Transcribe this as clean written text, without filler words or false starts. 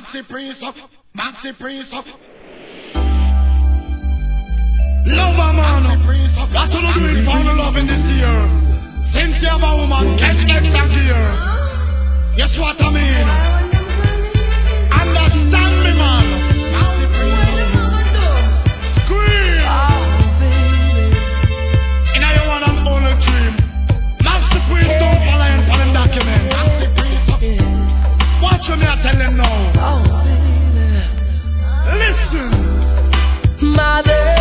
Maxi Prince up, Maxi Prince up. Lover man, what you doing for the love in this year? Since you have a woman, get extra gear. Guess what I mean? Understand me, man. Maxi Prince. Scream. And I want an only dream. Maxi Prince don't follow in for them document. Maxi Prince up. Watch what me I tell them now. Listen. Mother.